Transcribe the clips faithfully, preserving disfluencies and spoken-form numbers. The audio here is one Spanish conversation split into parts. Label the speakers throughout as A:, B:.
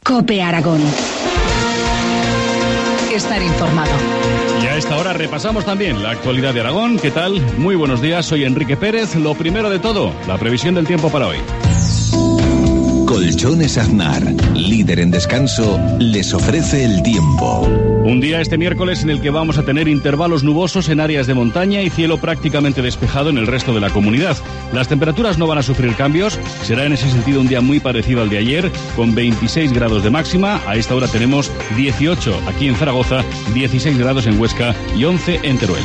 A: COPE Aragón. Estar informado.
B: Y a esta hora repasamos también la actualidad de Aragón. ¿Qué tal? Muy buenos días, soy Enrique Pérez. Lo primero de todo, la previsión del tiempo para hoy.
C: Colchones Aznar, líder en descanso, les ofrece el tiempo.
B: Un día este miércoles en el que vamos a tener intervalos nubosos en áreas de montaña y cielo prácticamente despejado en el resto de la comunidad. Las temperaturas no van a sufrir cambios, será en ese sentido un día muy parecido al de ayer, con veintiséis grados de máxima. A esta hora tenemos dieciocho aquí en Zaragoza, dieciséis grados en Huesca y once en Teruel.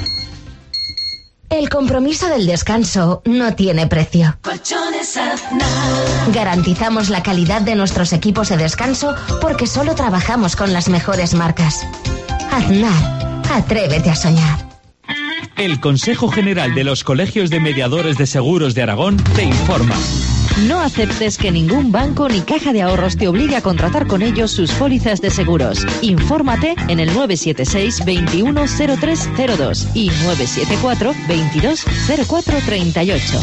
D: El compromiso del descanso no tiene precio.
E: Colchones Aznar.
D: Garantizamos la calidad de nuestros equipos de descanso porque solo trabajamos con las mejores marcas. Aznar, atrévete a soñar.
F: El Consejo General de los Colegios de Mediadores de Seguros de Aragón te informa.
G: No aceptes que ningún banco ni caja de ahorros te obligue a contratar con ellos sus pólizas de seguros. Infórmate en el nueve siete seis, veintiuno cero tres cero dos y nueve siete cuatro, veintidós cero cuatro treinta y ocho.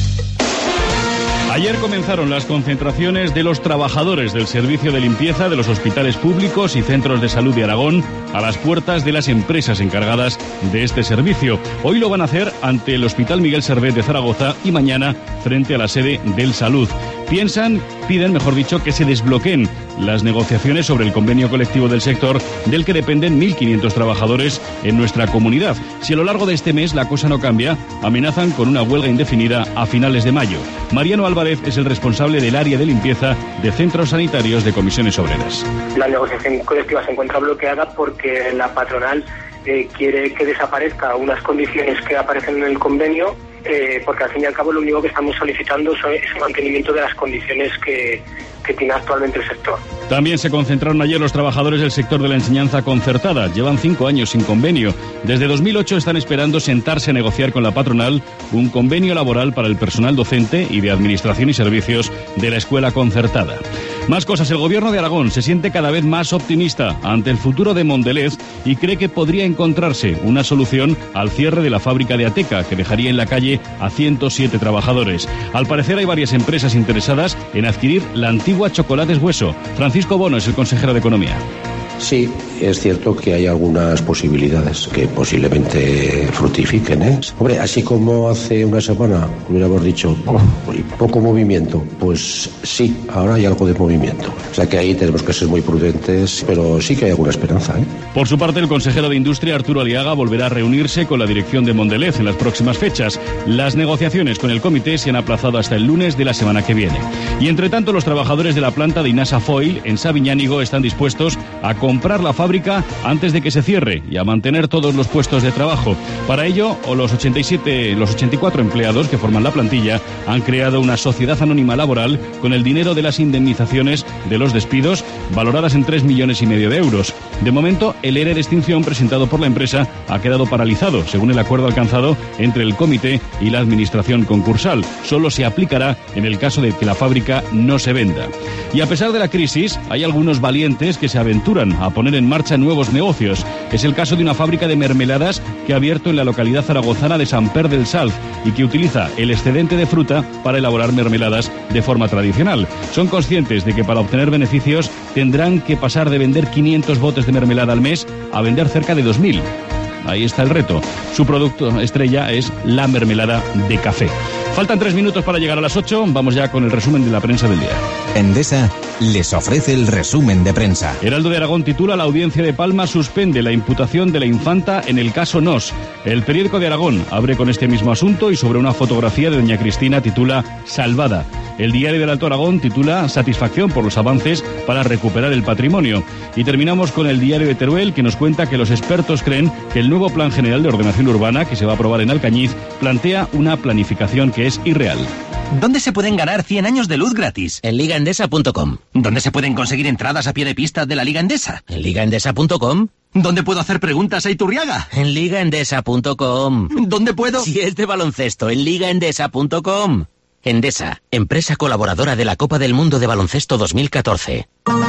B: Ayer comenzaron las concentraciones de los trabajadores del servicio de limpieza de los hospitales públicos y centros de salud de Aragón a las puertas de las empresas encargadas de este servicio. Hoy lo van a hacer ante el Hospital Miguel Servet de Zaragoza y mañana frente a la sede del Salud. Piensan, piden, mejor dicho, que se desbloqueen las negociaciones sobre el convenio colectivo del sector del que dependen mil quinientos trabajadores en nuestra comunidad. Si a lo largo de este mes la cosa no cambia, amenazan con una huelga indefinida a finales de mayo. Mariano Álvarez es el responsable del área de limpieza de centros sanitarios de Comisiones Obreras.
H: La negociación colectiva se encuentra bloqueada porque la patronal eh, quiere que desaparezca unas condiciones que aparecen en el convenio, eh, porque al fin y al cabo lo único que estamos solicitando es el mantenimiento de las condiciones que, que tiene actualmente el sector.
B: También se concentraron ayer los trabajadores del sector de la enseñanza concertada. Llevan cinco años sin convenio. Desde dos mil ocho están esperando sentarse a negociar con la patronal un convenio laboral para el personal docente y de administración y servicios de la escuela concertada. Más cosas. El gobierno de Aragón se siente cada vez más optimista ante el futuro de Mondelez y cree que podría encontrarse una solución al cierre de la fábrica de Ateca, que dejaría en la calle a ciento siete trabajadores. Al parecer hay varias empresas interesadas en adquirir la antigua Chocolates Hueso. Francisco Bono es el consejero de Economía.
I: Sí, es cierto que hay algunas posibilidades que posiblemente fructifiquen, ¿eh? Hombre, así como hace una semana hubiéramos dicho oh, poco movimiento, pues sí, ahora hay algo de movimiento. O sea que ahí tenemos que ser muy prudentes, pero sí que hay alguna esperanza, ¿eh?
B: Por su parte, el consejero de Industria, Arturo Aliaga, volverá a reunirse con la dirección de Mondelez en las próximas fechas. Las negociaciones con el comité se han aplazado hasta el lunes de la semana que viene. Y entre tanto, los trabajadores de la planta de Inasa Foil en Sabiñánigo están dispuestos a comprar la fábrica antes de que se cierre y a mantener todos los puestos de trabajo. Para ello, los ochenta y siete, los ochenta y cuatro empleados que forman la plantilla han creado una sociedad anónima laboral con el dinero de las indemnizaciones de los despidos, valoradas en tres millones y medio de euros. De momento, el ERE de extinción presentado por la empresa ha quedado paralizado, según el acuerdo alcanzado entre el comité y la administración concursal. Solo se aplicará en el caso de que la fábrica no se venda. Y a pesar de la crisis, hay algunos valientes que se aventuran a poner en marcha nuevos negocios. Es el caso de una fábrica de mermeladas que ha abierto en la localidad zaragozana de Sant Pere del Salz y que utiliza el excedente de fruta para elaborar mermeladas de forma tradicional. Son conscientes de que para obtener beneficios tendrán que pasar de vender quinientos botes de mermelada al mes a vender cerca de dos mil. Ahí está el reto. Su producto estrella es la mermelada de café. Faltan tres minutos para llegar a las ocho. Vamos ya con el resumen de la prensa del día.
C: Endesa les ofrece el resumen de prensa.
B: Heraldo de Aragón titula: la Audiencia de Palma suspende la imputación de la infanta en el caso Nos. El periódico de Aragón abre con este mismo asunto y sobre una fotografía de doña Cristina titula: salvada. El diario del Alto Aragón titula: satisfacción por los avances para recuperar el patrimonio. Y terminamos con el diario de Teruel, que nos cuenta que los expertos creen que el nuevo Plan General de Ordenación Urbana, que se va a aprobar en Alcañiz, plantea una planificación que es irreal.
J: ¿Dónde se pueden ganar cien años de luz gratis?
K: En liga endesa punto com.
J: ¿Dónde se pueden conseguir entradas a pie de pista de la Liga Endesa?
K: En liga endesa punto com.
J: ¿Dónde puedo hacer preguntas a Iturriaga?
K: En liga endesa punto com.
J: ¿Dónde puedo?
K: Si es de baloncesto, en liga endesa punto com. Endesa, empresa colaboradora de la Copa del Mundo de Baloncesto dos mil catorce.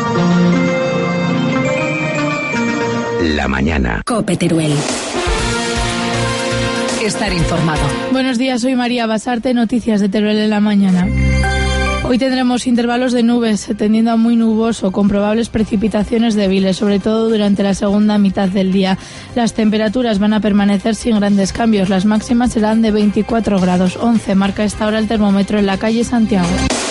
C: La mañana.
A: COPE Teruel. Estar informado.
L: Buenos días, soy María Basarte, noticias de Teruel en la mañana.
A: Hoy tendremos intervalos de nubes, tendiendo a muy nuboso, con probables precipitaciones débiles, sobre todo durante la segunda mitad del día. Las temperaturas van a permanecer sin grandes cambios. Las máximas serán de veinticuatro grados. once marca esta hora el termómetro en la calle Santiago.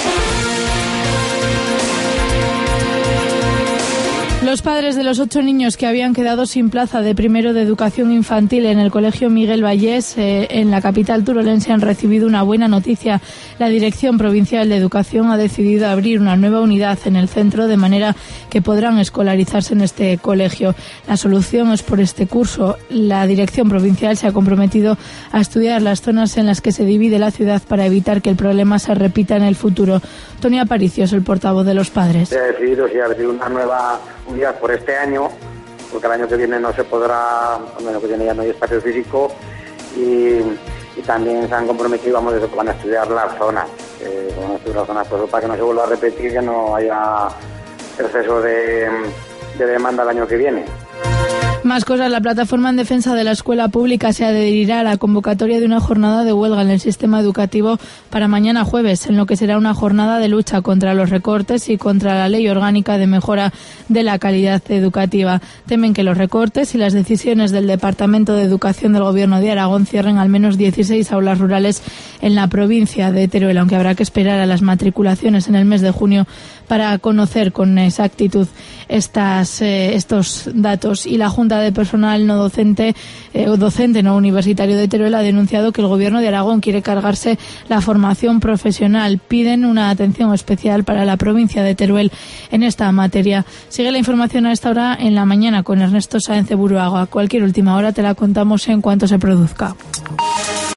A: Los padres de los ocho niños que habían quedado sin plaza de primero de educación infantil en el Colegio Miguel Vallés, eh, en la capital turolense, han recibido una buena noticia. La Dirección Provincial de Educación ha decidido abrir una nueva unidad en el centro, de manera que podrán escolarizarse en este colegio. La solución es por este curso. La Dirección Provincial se ha comprometido a estudiar las zonas en las que se divide la ciudad para evitar que el problema se repita en el futuro. Tony Aparicio es el portavoz de los padres.
L: Se ha decidido si abrir una nueva unidad por este año, porque el año que viene no se podrá, el año que viene ya no hay espacio físico, y, y también se han comprometido, vamos, que van a estudiar las zonas, eh, van a estudiar las zonas, pues, para que no se vuelva a repetir, que no haya exceso de, de demanda el año que viene.
A: Más cosas. La plataforma en defensa de la escuela pública se adherirá a la convocatoria de una jornada de huelga en el sistema educativo para mañana jueves, en lo que será una jornada de lucha contra los recortes y contra la ley orgánica de mejora de la calidad educativa. Temen que los recortes y las decisiones del Departamento de Educación del Gobierno de Aragón cierren al menos dieciséis aulas rurales en la provincia de Teruel, aunque habrá que esperar a las matriculaciones en el mes de junio para conocer con exactitud estas, eh, estos datos. Y la Junta de Personal no docente eh, o docente no universitario de Teruel ha denunciado que el Gobierno de Aragón quiere cargarse la formación profesional. Piden una atención especial para la provincia de Teruel en esta materia. Sigue la información a esta hora en la mañana con Ernesto Sáenz de Buruaga. Cualquier última hora te la contamos en cuanto se produzca.